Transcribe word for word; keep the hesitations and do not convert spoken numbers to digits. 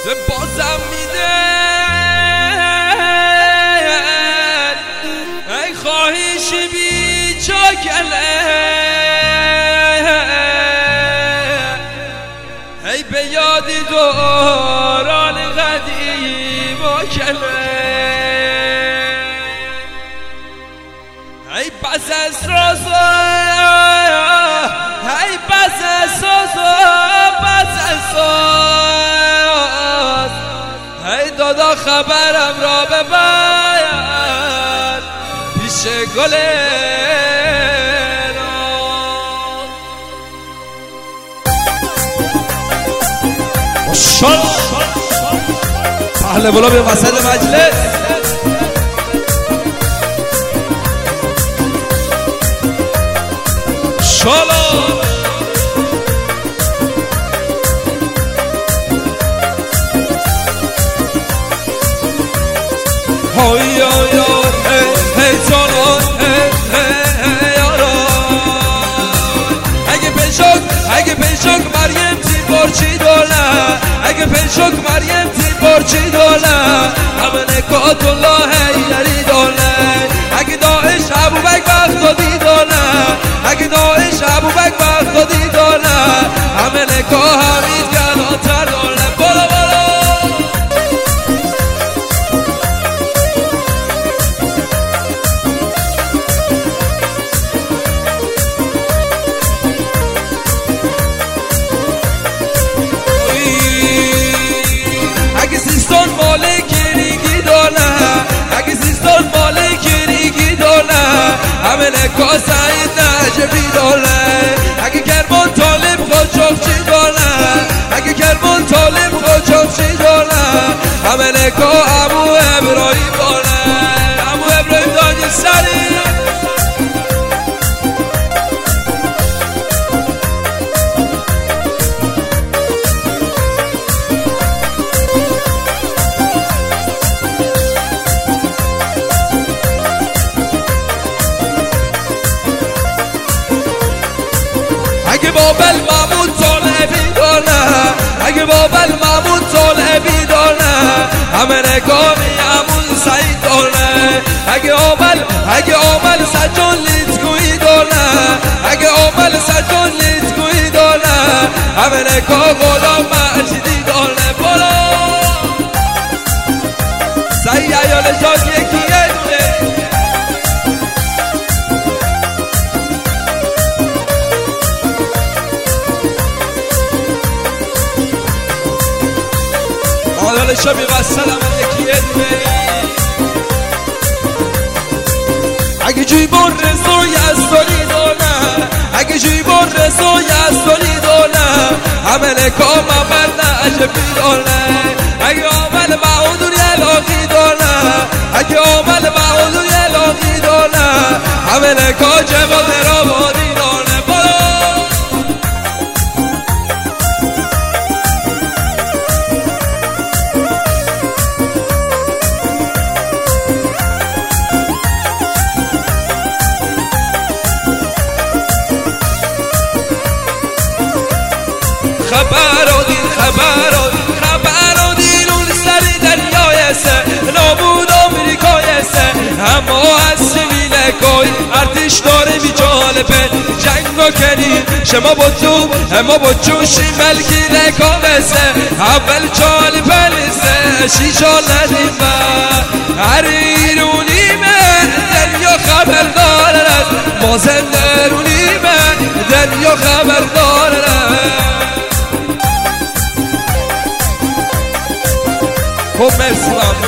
بازم میده ای خواهیشی بی چاکله ای به یادی دوران قدیم و کله ای بس از رازا ای بس از سازا بس از ساز ای دادا خبرم را ببر پیش گل شال اهل بلا به وسط مجلس شالا های های های هی جانان اگه پنشک اگه پنشک مریم تیر بارچی دوله اگه پنشک مریم تیر بارچی دوله همه نکات الله هیدری دوله اگه داعش ابوبکر بغدادی دوله اگه داعش ابوبکر بغدادی دوله همه نکا حمید گلاتر دوله بالا بالا اگه سیستان مال گریگی دوله اگه سیستان مال گریگی دوله همه نکا سعید نجبی دوله اگه کرمان طالب قاچاقچی دوله اگه کرمان طالب قاچاقچی دوله همه نکا ابو ابراهیم دوله ابو ابراهیم دانی سری اگه بابل محمود طالبی دانه اگه بابل محمود طالبی دانه همه نکامی همون سعید دانه اگه آمل اگه آمل سجان لیتگویی دانه اگه آمل سجان لیتگویی دانه همه نکا غلام مجیدی دانه بالا سعید ایال جان یکیه آدال شبی وصلم یکیه دوی اگه جیبون رسوی از داری دانه اگه جیبون رسوی از داری دانه همه نکا ممر نجبی دانه اگه آمل معودون یلاقی دانه اگه آمل معودون یلاقی دانه همه نکا جواد رابادی دانه بالا خبر و دین خبر و دین خبر و دین اون سری دریای سه نابود آمریکای سه اما از سویل کوی ارتش داره بی جالبه جنگ و کنی شما با تو اما با جوشی ملکی نکامسه اول چال پلیسه شیشا ندیمه هر ایرونیمه دریا خبر دارد ما زندرونیمه دریا خبر دارد خب مرسی